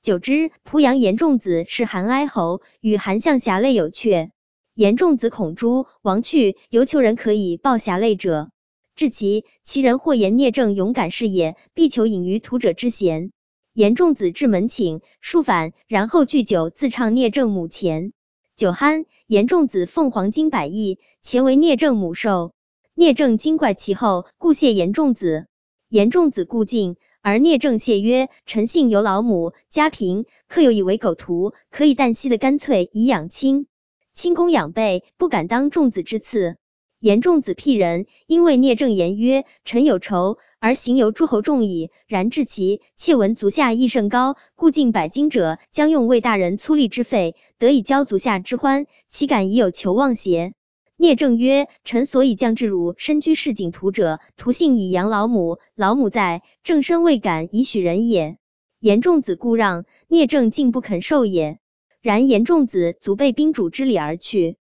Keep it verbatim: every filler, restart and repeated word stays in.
久之，濮阳严仲子是韩哀侯，与韩相侠类有阙。严仲子恐诛，亡去，犹求人可以报侠类者。至其，其人或言聂政勇敢是也，必求隐于土者之嫌。严仲子至门请，数反，然后聚酒，自唱聂政母前。酒酣，严仲子奉黄金百亿，钱为聂政母寿。聂政惊怪其后，故谢严仲子。严仲子故进，而聂政谢曰：臣幸有老母，家贫，客有以为狗徒，可以旦夕的干脆以养亲。亲公养备，不敢当仲子之赐。严仲子辟人，因为聂政言曰：臣有仇，而行由诸侯众矣。然至其，窃闻足下益甚高，故进百金者，将用为大人粗粝之费，得以交足下之欢，岂敢已有求望邪？聂政曰：臣所以降至汝身居市井途者，徒幸以养老母，老母在，正身未敢以许人也。严仲子故让，聂政竟不肯受也。然严仲子足备宾主之礼而去。